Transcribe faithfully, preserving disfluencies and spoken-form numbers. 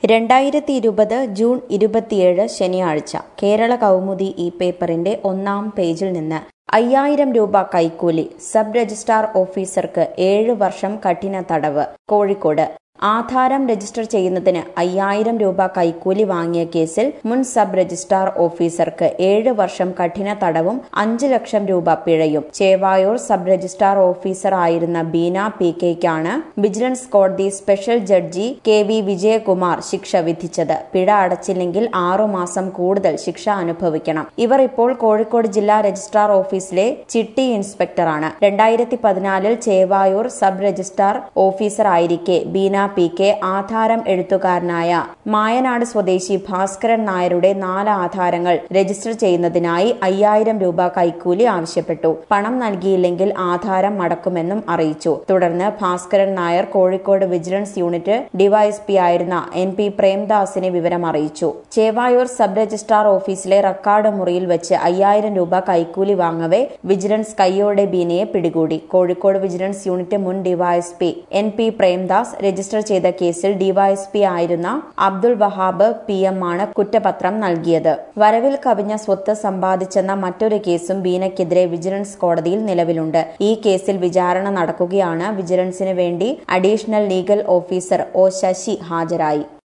രണ്ടായിരത്തി ഇരുപത് ജൂൺ ഇരുപത്തിയേഴ് ശനിയാഴ്ച കേരള കൗമുദി ഈ പേപ്പറിന്റെ ഒന്നാം പേജിൽ നിന്ന് അയ്യായിരം രൂപ കൈക്കൂലി സബ് രജിസ്ട്രാർ ഓഫീസർക്ക് ഏഴ് വർഷം കഠിന തടവ്. കോഴിക്കോട് ആധാരം രജിസ്റ്റർ ചെയ്യുന്നതിന് അയ്യായിരം രൂപ കൈക്കൂലി വാങ്ങിയ കേസിൽ മുൻ സബ് രജിസ്ട്രാർ ഓഫീസർക്ക് ഏഴ് വർഷം കഠിന തടവും അഞ്ച് ലക്ഷം രൂപ പിഴയും. ചേവായൂർ സബ് രജിസ്ട്രാർ ഓഫീസർ ആയിരുന്ന ബീന പി കെയ്ക്കാണ് വിജിലൻസ് കോടതി special judge K V Vijayakumar ശിക്ഷ വിധിച്ചത്. പിഴ അടച്ചില്ലെങ്കിൽ ആറുമാസം കൂടുതൽ ശിക്ഷ അനുഭവിക്കണം. ഇവർ ഇപ്പോൾ കോഴിക്കോട് ജില്ലാ രജിസ്ട്രാർ ഓഫീസിലെ ചിട്ടി ഇൻസ്പെക്ടറാണ്. രണ്ടായിരത്തി പതിനാലിൽ ചേവായൂർ സബ് രജിസ്ട്രാർ ഓഫീസർ ആയിരിക്കെ ബീന പി കെ ആധാരം എഴുത്തുകാരനായ മായനാട് സ്വദേശി ഭാസ്കരൻ നായരുടെ നാല് ആധാരങ്ങൾ രജിസ്റ്റർ ചെയ്യുന്നതിനായി അയ്യായിരം രൂപ കൈക്കൂലി ആവശ്യപ്പെട്ടു. പണം നൽകിയില്ലെങ്കിൽ ആധാരം മടക്കുമെന്നും അറിയിച്ചു. തുടർന്ന് Bhaskaran Nair Kozhikode vigilance unit DYSP ആയിരുന്ന എൻ പി പ്രേംദാസിനെ വിവരം അറിയിച്ചു. ചേവായൂർ സബ് രജിസ്ട്രാർ ഓഫീസിലെ റെക്കോർഡ് മുറിയിൽ വെച്ച് അയ്യായിരം രൂപ കൈക്കൂലി വാങ്ങവെ വിജിലൻസ് കയ്യോടെ ബീനയെ പിടികൂടി. കോഴിക്കോട് വിജിലൻസ് യൂണിറ്റ് മുൻ DYSP N P Premdas register ചെയ്ത കേസിൽ ഡിവൈഎസ്പി ആയിരുന്ന അബ്ദുൾ വഹാബ് പി എം ആണ് കുറ്റപത്രം നൽകിയത്. വരവിൽ കവിഞ്ഞ സ്വത്ത് സമ്പാദിച്ചെന്ന മറ്റൊരു കേസും ബീനയ്ക്കെതിരെ വിജിലൻസ് കോടതിയിൽ നിലവിലുണ്ട്. ഈ കേസിൽ വിചാരണ നടക്കുകയാണ്. വിജിലൻസിന് വേണ്ടി additional legal officer O Sasi ഹാജരായി.